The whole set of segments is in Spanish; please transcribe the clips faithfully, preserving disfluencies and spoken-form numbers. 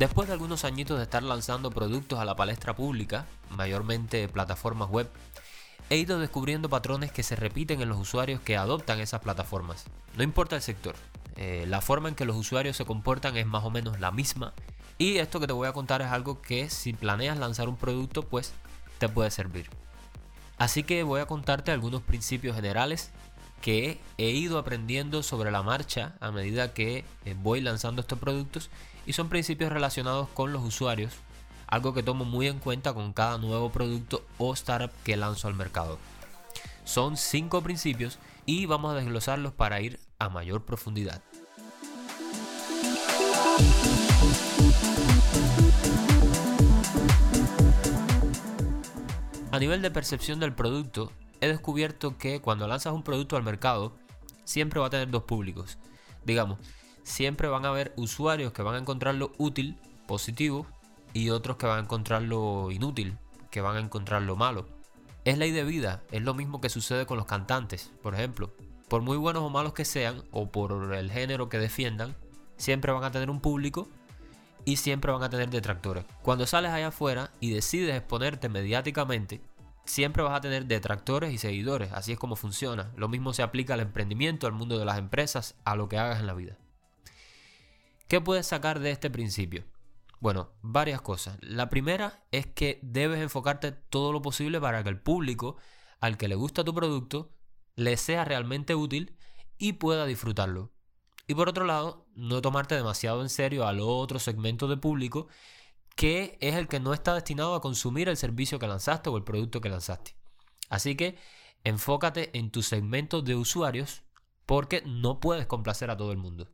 Después de algunos añitos de estar lanzando productos a la palestra pública, mayormente plataformas web, he ido descubriendo patrones que se repiten en los usuarios que adoptan esas plataformas. No importa el sector, eh, la forma en que los usuarios se comportan es más o menos la misma, y esto que te voy a contar es algo que si planeas lanzar un producto, pues te puede servir. Así que voy a contarte algunos principios generales que he ido aprendiendo sobre la marcha a medida que voy lanzando estos productos, y son principios relacionados con los usuarios, algo que tomo muy en cuenta con cada nuevo producto o startup que lanzo al mercado. Son cinco principios y vamos a desglosarlos para ir a mayor profundidad. A nivel de percepción del producto, he descubierto que cuando lanzas un producto al mercado, siempre va a tener dos públicos. Digamos, siempre van a haber usuarios que van a encontrarlo útil, positivo, y otros que van a encontrarlo inútil, que van a encontrarlo malo. Es ley de vida, es lo mismo que sucede con los cantantes, por ejemplo. Por muy buenos o malos que sean, o por el género que defiendan, siempre van a tener un público y siempre van a tener detractores. Cuando sales allá afuera y decides exponerte mediáticamente, siempre vas a tener detractores y seguidores, así es como funciona. Lo mismo se aplica al emprendimiento, al mundo de las empresas, a lo que hagas en la vida. ¿Qué puedes sacar de este principio? Bueno, varias cosas. La primera es que debes enfocarte todo lo posible para que el público al que le gusta tu producto le sea realmente útil y pueda disfrutarlo. Y por otro lado, no tomarte demasiado en serio al otro segmento de público que es el que no está destinado a consumir el servicio que lanzaste o el producto que lanzaste. Así que enfócate en tu segmento de usuarios porque no puedes complacer a todo el mundo.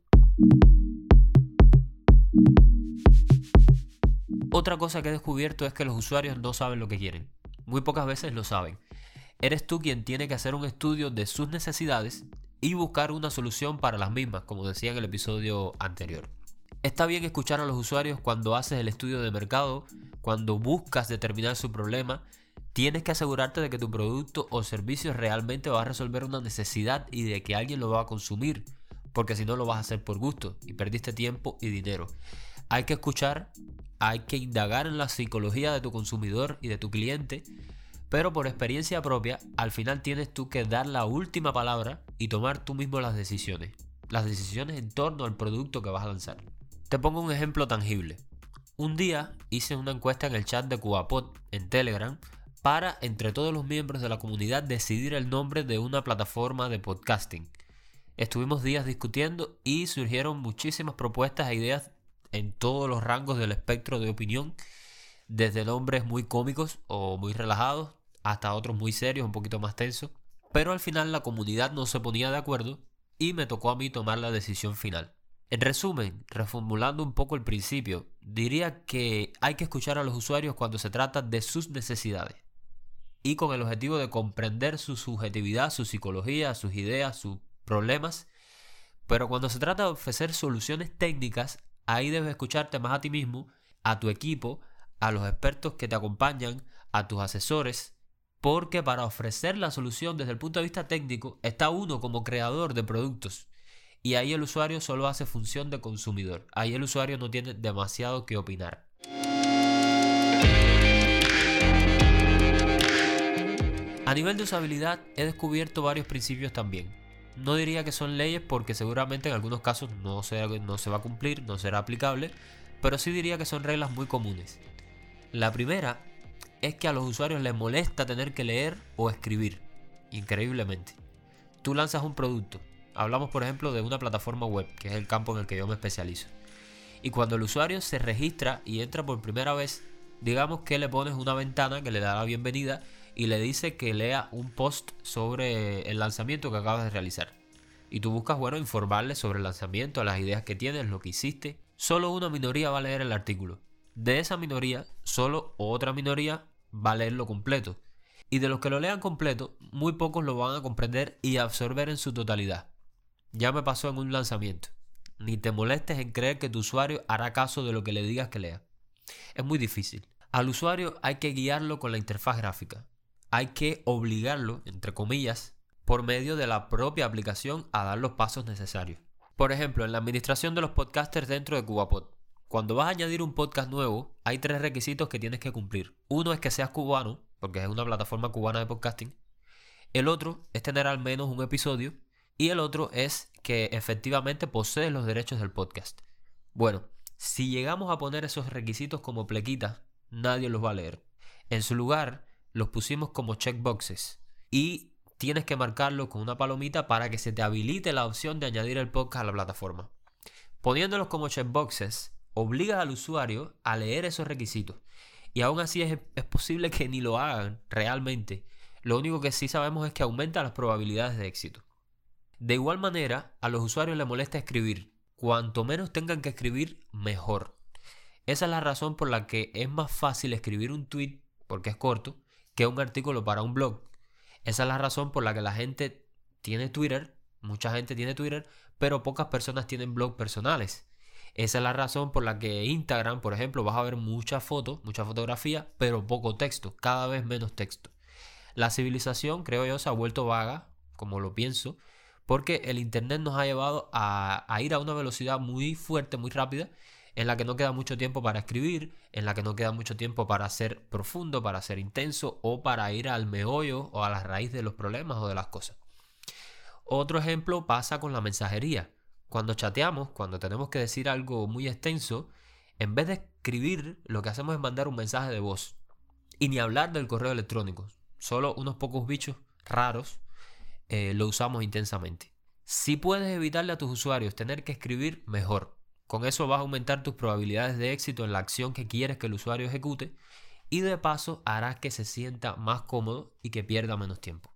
Otra cosa que he descubierto es que los usuarios no saben lo que quieren. Muy pocas veces lo saben. Eres tú quien tiene que hacer un estudio de sus necesidades y buscar una solución para las mismas, como decía en el episodio anterior. Está bien escuchar a los usuarios cuando haces el estudio de mercado, cuando buscas determinar su problema. Tienes que asegurarte de que tu producto o servicio realmente va a resolver una necesidad y de que alguien lo va a consumir, porque si no lo vas a hacer por gusto y perdiste tiempo y dinero. Hay que escuchar, hay que indagar en la psicología de tu consumidor y de tu cliente, pero por experiencia propia, al final tienes tú que dar la última palabra y tomar tú mismo las decisiones. Las decisiones en torno al producto que vas a lanzar. Te pongo un ejemplo tangible. Un día hice una encuesta en el chat de Cubapod en Telegram para, entre todos los miembros de la comunidad, decidir el nombre de una plataforma de podcasting. Estuvimos días discutiendo y surgieron muchísimas propuestas e ideas en todos los rangos del espectro de opinión, desde nombres muy cómicos o muy relajados hasta otros muy serios, un poquito más tensos. Pero al final la comunidad no se ponía de acuerdo y me tocó a mí tomar la decisión final. En resumen, reformulando un poco el principio, diría que hay que escuchar a los usuarios cuando se trata de sus necesidades y con el objetivo de comprender su subjetividad, su psicología, sus ideas, sus problemas. Pero cuando se trata de ofrecer soluciones técnicas, ahí debes escucharte más a ti mismo, a tu equipo, a los expertos que te acompañan, a tus asesores, porque para ofrecer la solución desde el punto de vista técnico está uno como creador de productos y ahí el usuario solo hace función de consumidor. Ahí el usuario no tiene demasiado que opinar. A nivel de usabilidad he descubierto varios principios también. No diría que son leyes porque seguramente en algunos casos no se, no se va a cumplir, no será aplicable, pero sí diría que son reglas muy comunes. La primera es que a los usuarios les molesta tener que leer o escribir, increíblemente. Tú lanzas un producto, hablamos por ejemplo de una plataforma web, que es el campo en el que yo me especializo, y cuando el usuario se registra y entra por primera vez, digamos que le pones una ventana que le da la bienvenida y le dice que lea un post sobre el lanzamiento que acabas de realizar. Y tú buscas, bueno, informarle sobre el lanzamiento, las ideas que tienes, lo que hiciste. Solo una minoría va a leer el artículo. De esa minoría, solo otra minoría va a leerlo completo. Y de los que lo lean completo, muy pocos lo van a comprender y absorber en su totalidad. Ya me pasó en un lanzamiento. Ni te molestes en creer que tu usuario hará caso de lo que le digas que lea. Es muy difícil. Al usuario hay que guiarlo con la interfaz gráfica. Hay que obligarlo, entre comillas, por medio de la propia aplicación a dar los pasos necesarios. Por ejemplo, en la administración de los podcasters dentro de Cubapod. Cuando vas a añadir un podcast nuevo, hay tres requisitos que tienes que cumplir. Uno es que seas cubano, porque es una plataforma cubana de podcasting. El otro es tener al menos un episodio. Y el otro es que efectivamente posees los derechos del podcast. Bueno, si llegamos a poner esos requisitos como plequitas, nadie los va a leer. En su lugar, los pusimos como checkboxes. Y tienes que marcarlo con una palomita para que se te habilite la opción de añadir el podcast a la plataforma. Poniéndolos como checkboxes, obligas al usuario a leer esos requisitos. Y aún así es, es posible que ni lo hagan realmente. Lo único que sí sabemos es que aumenta las probabilidades de éxito. De igual manera, a los usuarios les molesta escribir. Cuanto menos tengan que escribir, mejor. Esa es la razón por la que es más fácil escribir un tweet, porque es corto, que un artículo para un blog. Esa es la razón por la que la gente tiene Twitter, mucha gente tiene Twitter, pero pocas personas tienen blogs personales. Esa es la razón por la que Instagram, por ejemplo, vas a ver muchas fotos, mucha fotografía, pero poco texto, cada vez menos texto. La civilización, creo yo, se ha vuelto vaga, como lo pienso, porque el internet nos ha llevado a, a ir a una velocidad muy fuerte, muy rápida, en la que no queda mucho tiempo para escribir, en la que no queda mucho tiempo para ser profundo, para ser intenso o para ir al meollo o a la raíz de los problemas o de las cosas. Otro ejemplo pasa con la mensajería. Cuando chateamos, cuando tenemos que decir algo muy extenso, en vez de escribir, lo que hacemos es mandar un mensaje de voz. Y ni hablar del correo electrónico. Solo unos pocos bichos raros eh, lo usamos intensamente. Si puedes evitarle a tus usuarios tener que escribir, mejor. Con eso vas a aumentar tus probabilidades de éxito en la acción que quieres que el usuario ejecute y de paso harás que se sienta más cómodo y que pierda menos tiempo.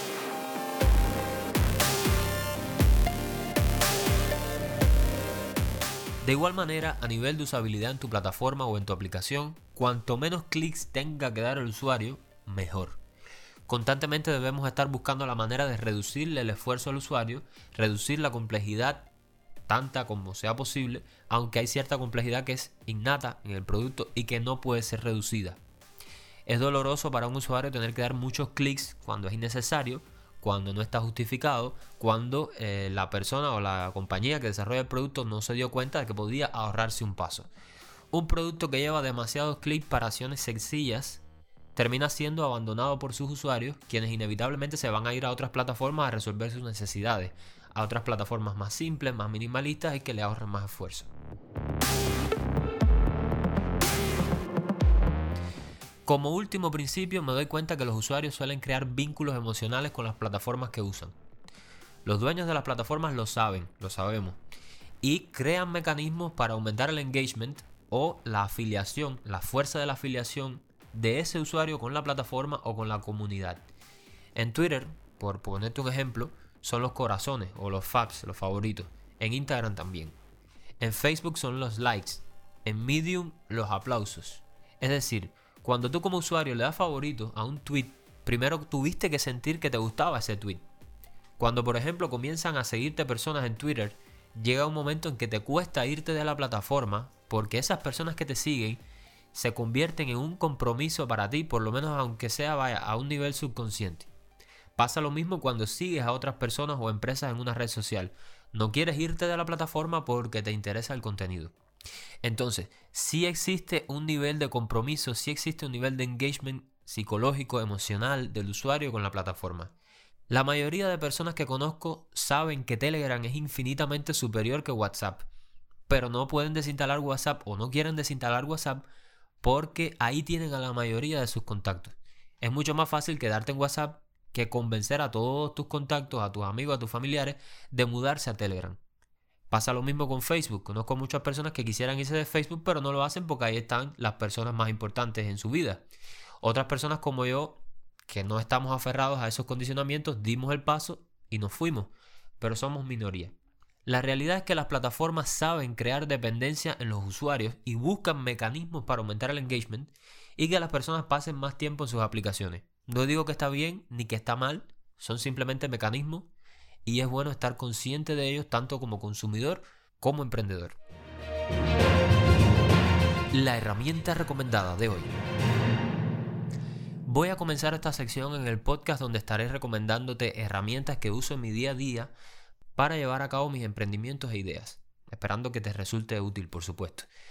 De igual manera, a nivel de usabilidad en tu plataforma o en tu aplicación, cuanto menos clics tenga que dar el usuario, mejor. Constantemente debemos estar buscando la manera de reducirle el esfuerzo al usuario, reducir la complejidad tanta como sea posible, aunque hay cierta complejidad que es innata en el producto y que no puede ser reducida. Es doloroso para un usuario tener que dar muchos clics cuando es innecesario, cuando no está justificado, cuando eh, la persona o la compañía que desarrolla el producto no se dio cuenta de que podía ahorrarse un paso. Un producto que lleva demasiados clics para acciones sencillas termina siendo abandonado por sus usuarios, quienes inevitablemente se van a ir a otras plataformas a resolver sus necesidades, a otras plataformas más simples, más minimalistas y que le ahorren más esfuerzo. Como último principio, me doy cuenta que los usuarios suelen crear vínculos emocionales con las plataformas que usan. Los dueños de las plataformas lo saben, lo sabemos, y crean mecanismos para aumentar el engagement o la afiliación, la fuerza de la afiliación de ese usuario con la plataforma o con la comunidad. En Twitter, por ponerte un ejemplo, son los corazones o los faves, los favoritos. En Instagram también. En Facebook son los likes. En Medium, los aplausos. Es decir, cuando tú como usuario le das favorito a un tweet, primero tuviste que sentir que te gustaba ese tweet. Cuando por ejemplo comienzan a seguirte personas en Twitter, llega un momento en que te cuesta irte de la plataforma porque esas personas que te siguen se convierten en un compromiso para ti, por lo menos aunque sea vaya a un nivel subconsciente. Pasa lo mismo cuando sigues a otras personas o empresas en una red social. No quieres irte de la plataforma porque te interesa el contenido. Entonces, sí existe un nivel de compromiso, sí existe un nivel de engagement psicológico, emocional del usuario con la plataforma. La mayoría de personas que conozco saben que Telegram es infinitamente superior que WhatsApp, pero no pueden desinstalar WhatsApp o no quieren desinstalar WhatsApp porque ahí tienen a la mayoría de sus contactos. Es mucho más fácil quedarte en WhatsApp que convencer a todos tus contactos, a tus amigos, a tus familiares de mudarse a Telegram. Pasa lo mismo con Facebook. Conozco muchas personas que quisieran irse de Facebook, pero no lo hacen porque ahí están las personas más importantes en su vida. Otras personas como yo, que no estamos aferrados a esos condicionamientos, dimos el paso y nos fuimos, pero somos minoría. La realidad es que las plataformas saben crear dependencia en los usuarios y buscan mecanismos para aumentar el engagement y que las personas pasen más tiempo en sus aplicaciones. No digo que está bien ni que está mal, son simplemente mecanismos y es bueno estar consciente de ellos tanto como consumidor como emprendedor. La herramienta recomendada de hoy. Voy a comenzar esta sección en el podcast donde estaré recomendándote herramientas que uso en mi día a día para llevar a cabo mis emprendimientos e ideas, esperando que te resulte útil, por supuesto.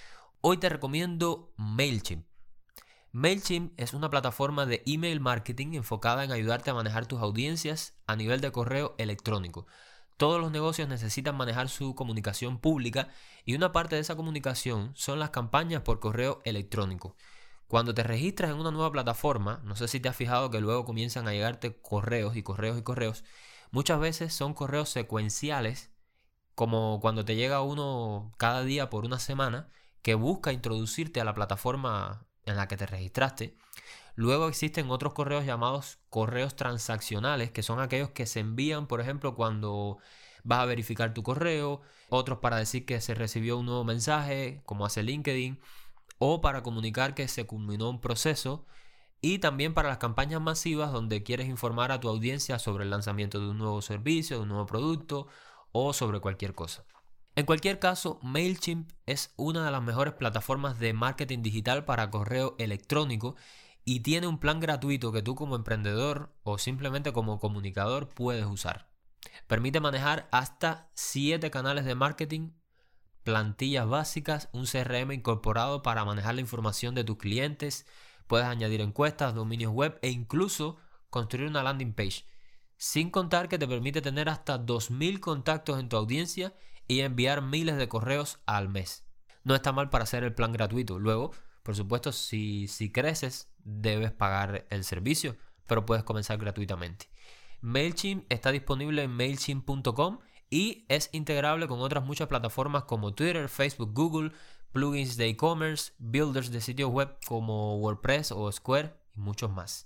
Hoy te recomiendo MailChimp. MailChimp es una plataforma de email marketing enfocada en ayudarte a manejar tus audiencias a nivel de correo electrónico. Todos los negocios necesitan manejar su comunicación pública y una parte de esa comunicación son las campañas por correo electrónico. Cuando te registras en una nueva plataforma, no sé si te has fijado que luego comienzan a llegarte correos y correos y correos. Muchas veces son correos secuenciales, como cuando te llega uno cada día por una semana que busca introducirte a la plataforma en la que te registraste. Luego existen otros correos llamados correos transaccionales, que son aquellos que se envían, por ejemplo, cuando vas a verificar tu correo, otros para decir que se recibió un nuevo mensaje, como hace LinkedIn, o para comunicar que se culminó un proceso, y también para las campañas masivas donde quieres informar a tu audiencia sobre el lanzamiento de un nuevo servicio, de un nuevo producto o sobre cualquier cosa. En cualquier caso, MailChimp es una de las mejores plataformas de marketing digital para correo electrónico y tiene un plan gratuito que tú como emprendedor o simplemente como comunicador puedes usar. Permite manejar hasta siete canales de marketing, plantillas básicas, un C R M incorporado para manejar la información de tus clientes, puedes añadir encuestas, dominios web e incluso construir una landing page. Sin contar que te permite tener hasta dos mil contactos en tu audiencia y enviar miles de correos al mes. No está mal para hacer el plan gratuito. Luego, por supuesto, si, si creces, debes pagar el servicio, pero puedes comenzar gratuitamente. MailChimp está disponible en MailChimp punto com y es integrable con otras muchas plataformas como Twitter, Facebook, Google, plugins de e-commerce, builders de sitios web como WordPress o Square y muchos más.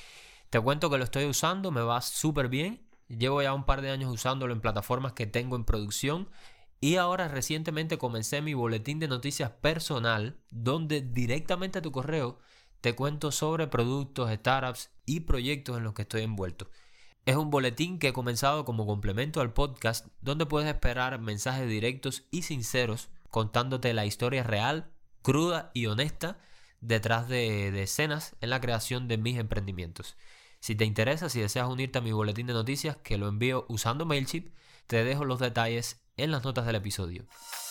Te cuento que lo estoy usando, me va súper bien. Llevo ya un par de años usándolo en plataformas que tengo en producción y ahora recientemente comencé mi boletín de noticias personal donde directamente a tu correo te cuento sobre productos, startups y proyectos en los que estoy envuelto. Es un boletín que he comenzado como complemento al podcast donde puedes esperar mensajes directos y sinceros contándote la historia real, cruda y honesta detrás de, de escenas en la creación de mis emprendimientos. Si te interesa, si deseas unirte a mi boletín de noticias que lo envío usando MailChimp, te dejo los detalles en las notas del episodio.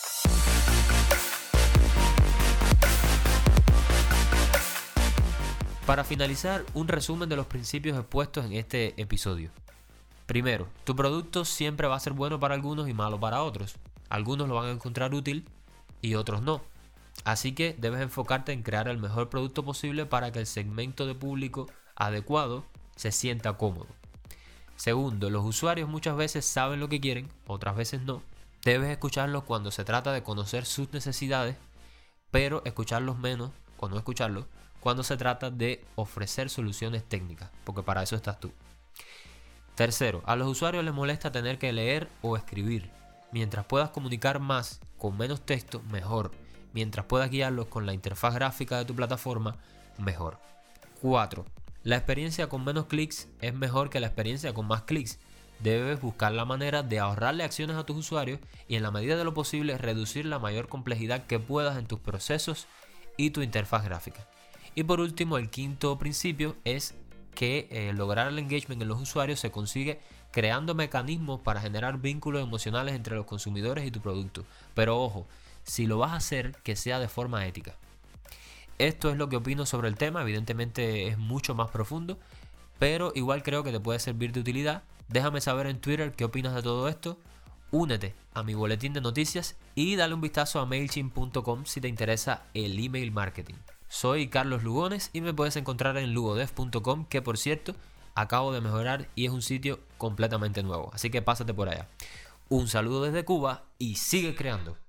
Para finalizar, un resumen de los principios expuestos en este episodio. Primero, tu producto siempre va a ser bueno para algunos y malo para otros. Algunos lo van a encontrar útil y otros no. Así que debes enfocarte en crear el mejor producto posible para que el segmento de público adecuado se sienta cómodo. Segundo, los usuarios muchas veces saben lo que quieren, otras veces no. Debes escucharlos cuando se trata de conocer sus necesidades, pero escucharlos menos o no escucharlos cuando se trata de ofrecer soluciones técnicas, porque para eso estás tú. Tercero, a los usuarios les molesta tener que leer o escribir. Mientras puedas comunicar más con menos texto, mejor. Mientras puedas guiarlos con la interfaz gráfica de tu plataforma, mejor. Cuatro, la experiencia con menos clics es mejor que la experiencia con más clics. Debes buscar la manera de ahorrarle acciones a tus usuarios y en la medida de lo posible reducir la mayor complejidad que puedas en tus procesos y tu interfaz gráfica. Y por último, el quinto principio es que eh, lograr el engagement en los usuarios se consigue creando mecanismos para generar vínculos emocionales entre los consumidores y tu producto. Pero ojo, si lo vas a hacer, que sea de forma ética. Esto es lo que opino sobre el tema, evidentemente es mucho más profundo, pero igual creo que te puede servir de utilidad. Déjame saber en Twitter qué opinas de todo esto, únete a mi boletín de noticias y dale un vistazo a MailChimp punto com si te interesa el email marketing. Soy Carlos Lugones y me puedes encontrar en lugodev punto com, que por cierto acabo de mejorar y es un sitio completamente nuevo, así que pásate por allá. Un saludo desde Cuba y sigue creando.